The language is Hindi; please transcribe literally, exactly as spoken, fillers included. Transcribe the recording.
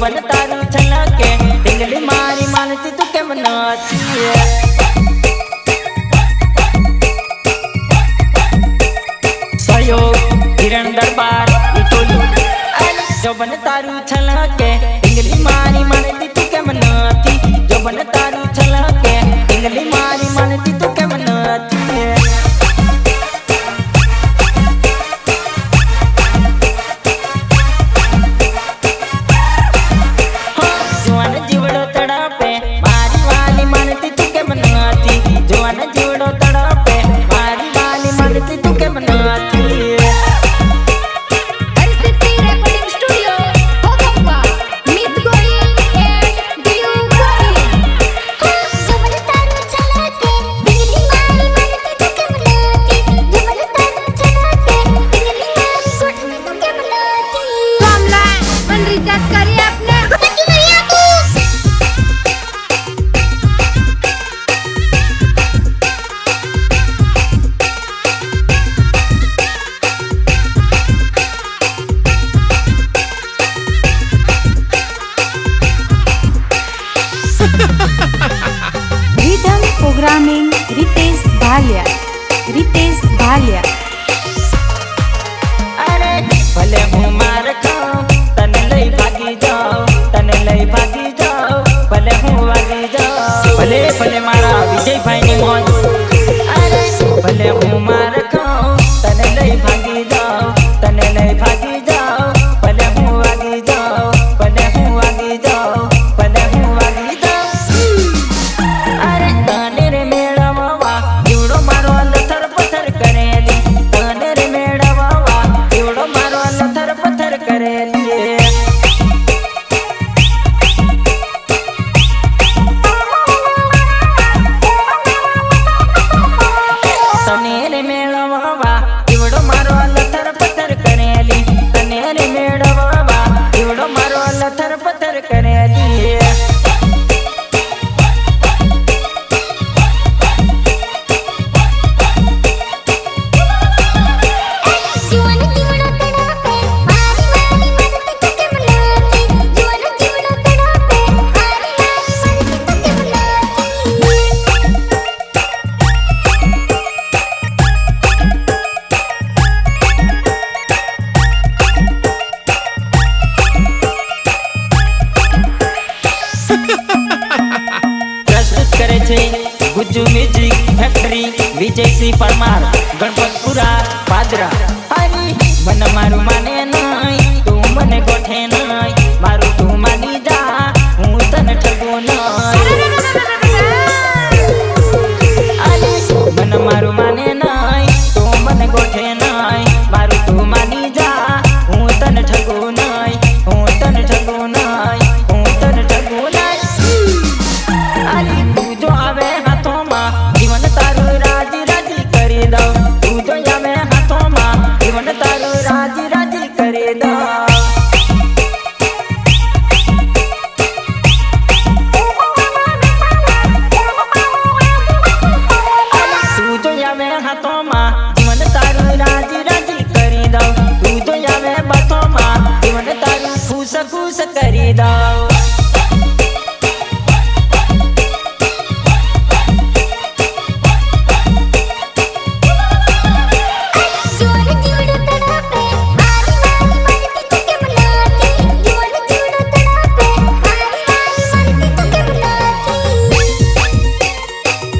बन तारू छलके टिंगली मारी मानती तू के मनाती है सहयोग किरण दरबार टोलू जो बन तारू छलके टिंगली मारी मानती तू के मनाती जो बन तारू छलके टिंगली मारी मानती तू के मनाती है रिदम प्रोग्रामिंग रितेश भालिया रितेश भालिया अरे भले हूँ मार खाओ तन लई भागी जाओ तन लई भागी जाओ भले हूँ भागी जाओ भले भले मारा विजय भाई ने मौज अरे भले हूँ मार खाओ तन लई भागी जाओ तन लई भागी जाओ भले हूँ भागी जाओ भले हूँ भागी जाओ भले हूँ भागी जाओ अरे ताने रे मेरा बाबा एवढो मारो लथर पथर करेली ताने रे मेरा बाबा एवढो मारो लथर पथर करेली तने रे मेरा बाबा एवढो मारो लथर पथर करेली तने रे मेरा बाबा एवढो मारो लथर पथर करेली गुज्जू म्यूजिक फैक्ट्री विजय सिंह परमार गणपतपुरा पादरा हरी मन मारू माने नहीं तू मने गोठे नहीं मारू तू मानी जा हूँ तन ठगो नहीं मन मारू माने नहीं तू मने गोठे नहीं मारू तू मानी जा हूँ तन ठगो नहीं हूँ तन ठगो नहीं हूँ तन ठगो नहीं अली तू जो आवे हाथों में जीवन तारू राजी राजी करे दो तू जो आवे हाथों में जीवन तारू राजी राजी करे दो तू जो आवे हाथों में जीवन तारू राजी राजी करे दो तू जो आवे बातों में जीवन तारू खुश खुश करे दो।